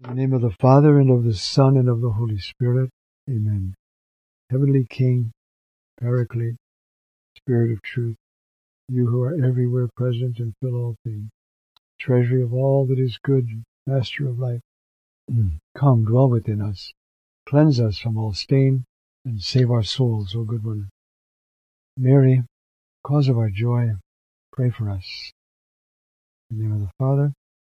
In the name of the Father, and of the Son, and of the Holy Spirit. Amen. Heavenly King, Paraclete, Spirit of truth, you who are everywhere present and fill all things, treasury of all that is good, master of life, come, dwell within us, cleanse us from all stain, and save our souls, O good one. Mary, cause of our joy, pray for us. In the name of the Father.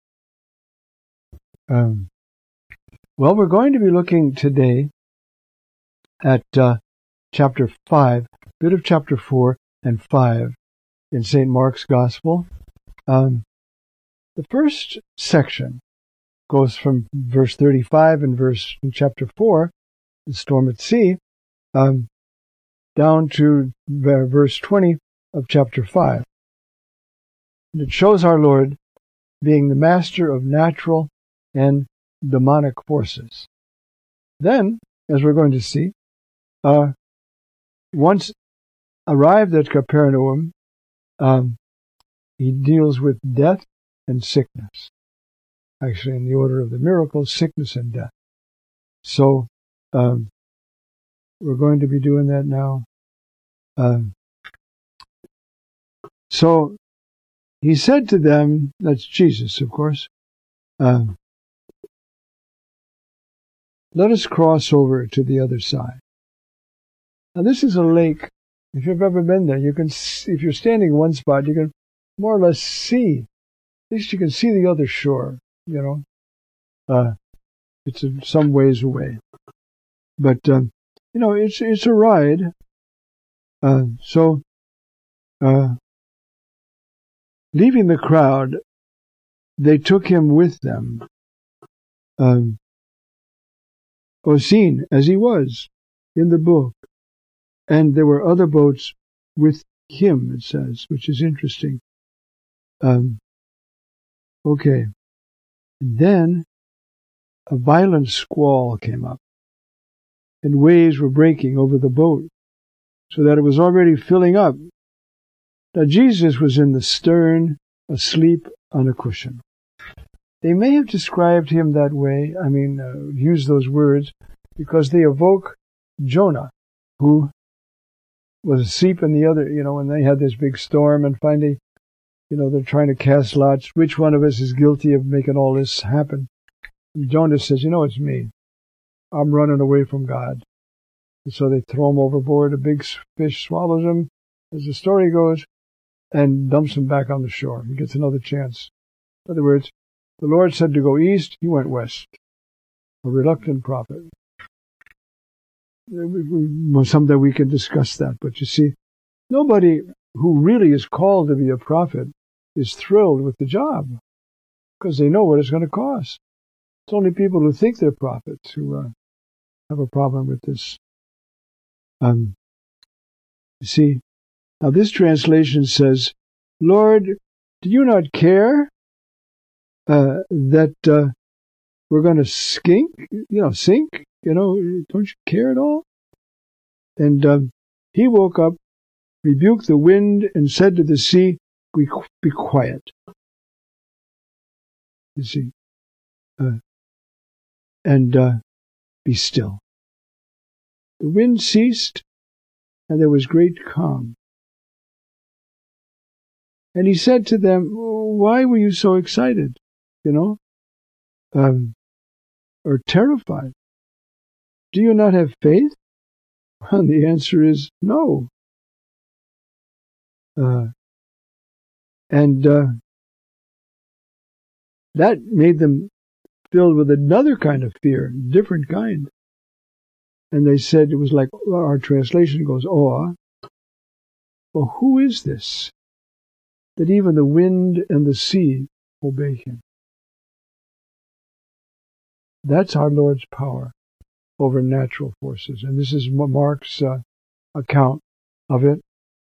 Well, we're going to be looking today at chapter 5, bit of chapter 4 and 5 in St. Mark's Gospel. The first section goes from verse 35 in chapter 4, the storm at sea, down to verse 20 of chapter 5. And it shows our Lord being the master of natural and demonic forces. Then, as we're going to see, once arrived at Capernaum, he deals with death and sickness. Actually, in the order of the miracles, sickness and death. So, we're going to be doing that now. So, he said to them, that's Jesus, of course, let us cross over to the other side. Now, this is a lake. If you've ever been there, you can see, if you're standing in one spot, you can more or less see, at least you can see the other shore, you know. It's some ways away. But, it's a ride. So, leaving the crowd, they took him with them. Seen as he was in the book. And there were other boats with him, it says, which is interesting. Okay. And then a violent squall came up, and waves were breaking over the boat, so that it was already filling up. Now Jesus was in the stern, asleep on a cushion. They may have described him that way, used those words, because they evoke Jonah, who was asleep in the other, when they had this big storm, and finally, they're trying to cast lots. Which one of us is guilty of making all this happen? And Jonah says, it's me. I'm running away from God. And so they throw him overboard. A big fish swallows him, as the story goes, and dumps him back on the shore. He gets another chance. In other words, the Lord said to go east, he went west. A reluctant prophet. Someday we can discuss that. But you see, nobody who really is called to be a prophet is thrilled with the job, because they know what it's going to cost. It's only people who think they're prophets who have a problem with this. You see, now this translation says, Lord, do you not care that we're going to sink? Don't you care at all? And he woke up, rebuked the wind, and said to the sea, be quiet. You see, and be still. The wind ceased, and there was great calm. And he said to them, why were you so excited, or terrified? Do you not have faith? Well, the answer is no. That made them filled with another kind of fear, different kind. And they said, it was like our translation goes, awe. Well, who is this, that even the wind and the sea obey him? That's our Lord's power over natural forces. And this is Mark's account of it.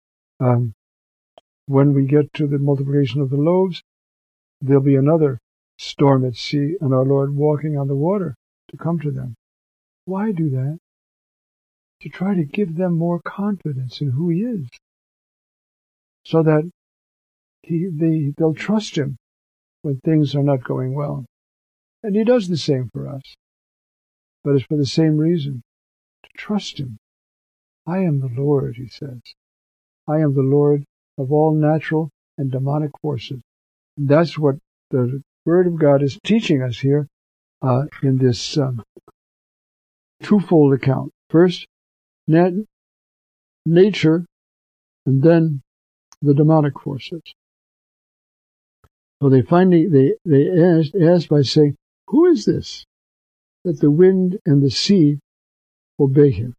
When we get to the multiplication of the loaves, there'll be another storm at sea, and our Lord walking on the water to come to them. Why do that? To try to give them more confidence in who he is, so that they'll trust him when things are not going well. And he does the same for us. But it's for the same reason, to trust him. I am the Lord, he says. I am the Lord of all natural and demonic forces. And that's what the Word of God is teaching us here in this twofold account. First, nature, and then the demonic forces. So they finally asked by saying, who is this, that the wind and the sea obey him?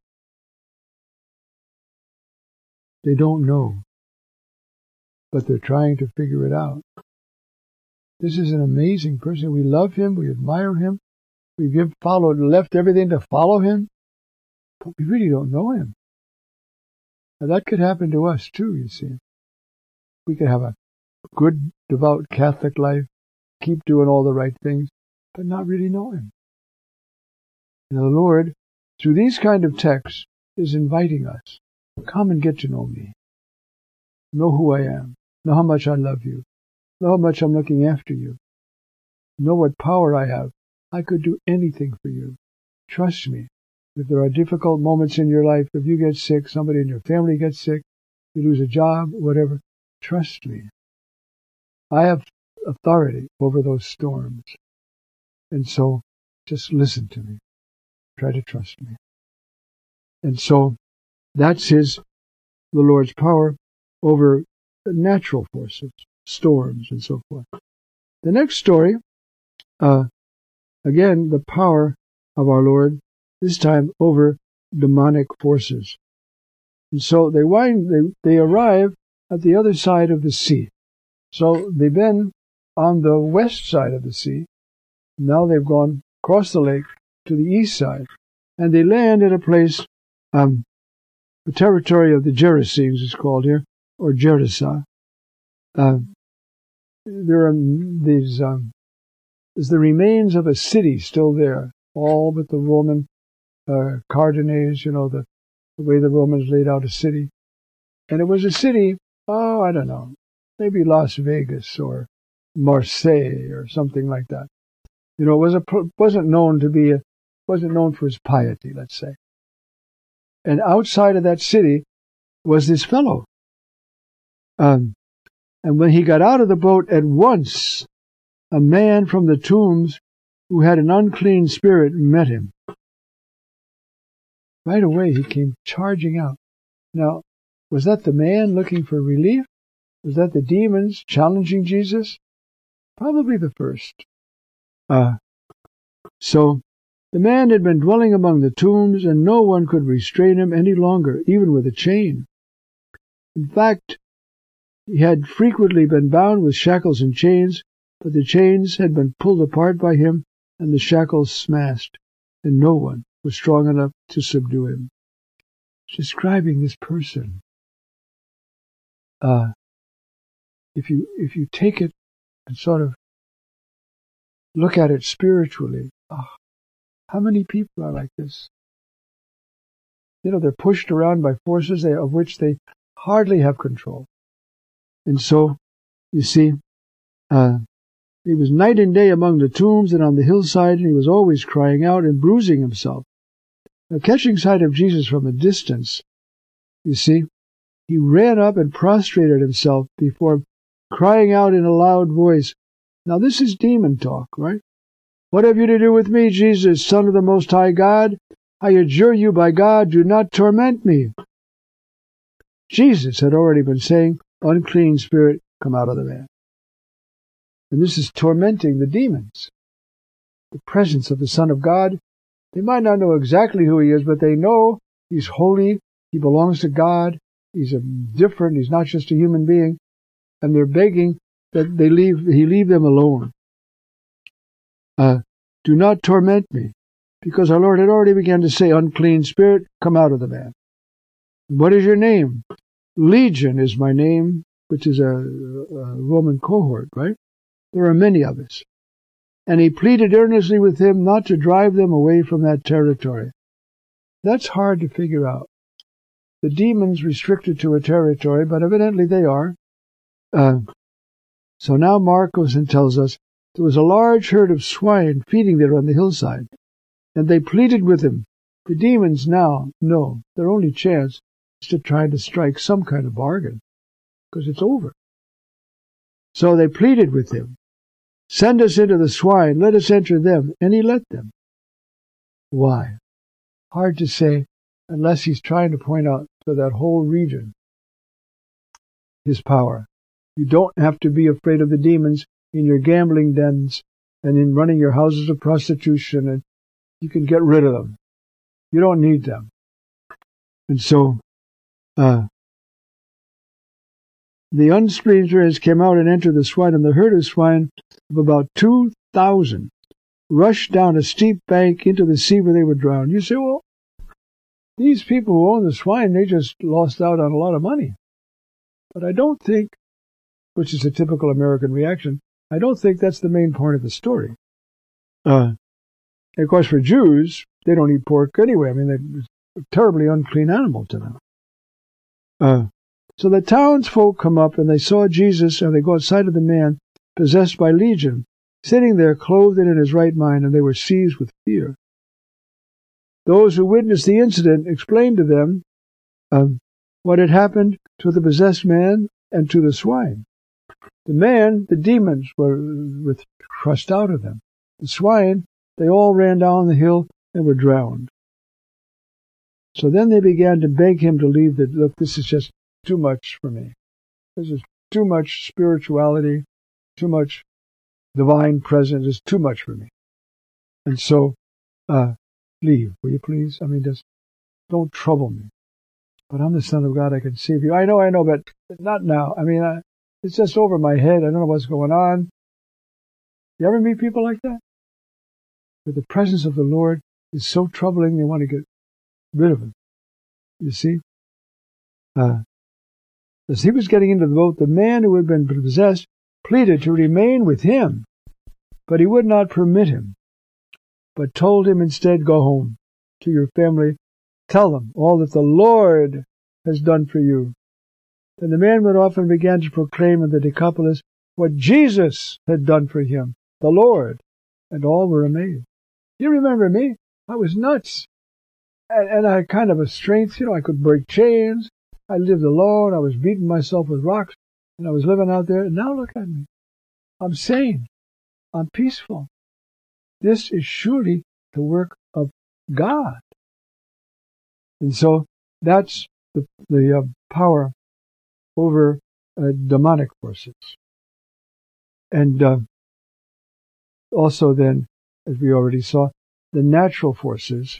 They don't know, but they're trying to figure it out. This is an amazing person. We love him. We admire him. We've left everything to follow him, but we really don't know him. Now that could happen to us too, you see. We could have a good, devout Catholic life, keep doing all the right things, but not really know him. And the Lord, through these kind of texts, is inviting us. Come and get to know me. Know who I am. Know how much I love you. Know how much I'm looking after you. Know what power I have. I could do anything for you. Trust me. If there are difficult moments in your life, if you get sick, somebody in your family gets sick, you lose a job, whatever, trust me. I have authority over those storms. And so, just listen to me. Try to trust me. And so, that's the Lord's power over the natural forces, storms, and so forth. The next story, again, the power of our Lord, this time over demonic forces. And so they arrive at the other side of the sea. So they've been on the west side of the sea. Now they've gone across the lake to the east side. And they land at a place, the territory of the Gerasenes is called here, or Gerasa. There are these, there's the remains of a city still there, all but the Roman cardinals, the way the Romans laid out a city. And it was a city, I don't know, maybe Las Vegas or Marseille or something like that. It wasn't known for its piety, let's say. And outside of that city was this fellow. And when he got out of the boat, at once a man from the tombs who had an unclean spirit met him. Right away he came charging out. Now, was that the man looking for relief? Was that the demons challenging Jesus? Probably the first. So the man had been dwelling among the tombs, and no one could restrain him any longer, even with a chain. In fact, he had frequently been bound with shackles and chains, but the chains had been pulled apart by him, and the shackles smashed, and no one was strong enough to subdue him. Describing this person. If you take it and sort of look at it spiritually, how many people are like this? They're pushed around by forces of which they hardly have control. And so, you see, he was night and day among the tombs and on the hillside, and he was always crying out and bruising himself. Now, catching sight of Jesus from a distance, you see, he ran up and prostrated himself before him, crying out in a loud voice. Now, this is demon talk, right? What have you to do with me, Jesus, Son of the Most High God? I adjure you by God, do not torment me. Jesus had already been saying, unclean spirit, come out of the man. And this is tormenting the demons. The presence of the Son of God. They might not know exactly who he is, but they know he's holy, he belongs to God, he's different, he's not just a human being. And they're begging that he leave them alone. Do not torment me, because our Lord had already begun to say, unclean spirit, come out of the man. What is your name? Legion is my name, which is a Roman cohort, right? There are many of us. And he pleaded earnestly with him not to drive them away from that territory. That's hard to figure out. The demons restricted to a territory, but evidently they are. So now Mark goes and tells us There was a large herd of swine feeding there on the hillside, and they pleaded with him. The demons now know their only chance is to try to strike some kind of bargain, because it's over. So they pleaded with him, "Send us into the swine, let us enter them," and he let them. Why? Hard to say, unless he's trying to point out to that whole region his power. You don't have to be afraid of the demons in your gambling dens and in running your houses of prostitution, and you can get rid of them. You don't need them. And so, the unclean spirits came out and entered the swine, and the herd of swine of about 2,000 rushed down a steep bank into the sea where they were drowned. You say, well, these people who own the swine, they just lost out on a lot of money. But I don't think, which is a typical American reaction, I don't think that's the main part of the story. Of course, for Jews, they don't eat pork anyway. I mean, it's a terribly unclean animal to them. So the townsfolk come up, and they saw Jesus, and they go outside of the man possessed by legion, sitting there clothed and in his right mind, and they were seized with fear. Those who witnessed the incident explained to them what had happened to the possessed man and to the swine. The man, the demons were thrust out of them. The swine, they all ran down the hill and were drowned. So then they began to beg him to leave. Look, this is just too much for me. This is too much spirituality, too much divine presence. It's too much for me. And so, leave, will you please? I mean, just don't trouble me. But I'm the Son of God. I can save you. I know, but not now. I mean, it's just over my head. I don't know what's going on. You ever meet people like that? Where the presence of the Lord is so troubling, they want to get rid of him. You see? As he was getting into the boat, the man who had been possessed pleaded to remain with him, but he would not permit him, but told him instead, "Go home to your family. Tell them all that the Lord has done for you." Then the man went off and began to proclaim in the Decapolis what Jesus had done for him, the Lord, and all were amazed. You remember me? I was nuts. And I had kind of a strength, I could break chains. I lived alone. I was beating myself with rocks, and I was living out there. And now look at me. I'm sane. I'm peaceful. This is surely the work of God. And so that's the power over demonic forces. And also then, as we already saw, the natural forces,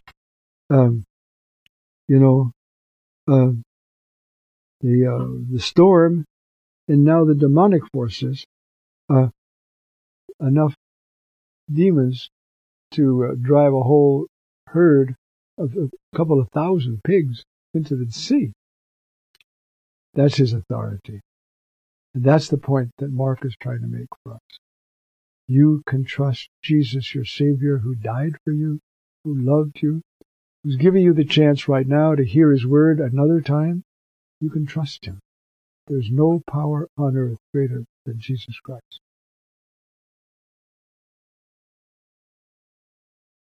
the storm, and now the demonic forces, enough demons to drive a whole herd of a couple of thousand pigs into the sea. That's his authority. And that's the point that Mark is trying to make for us. You can trust Jesus, your Savior, who died for you, who loved you, who's giving you the chance right now to hear his word another time. You can trust him. There's no power on earth greater than Jesus Christ.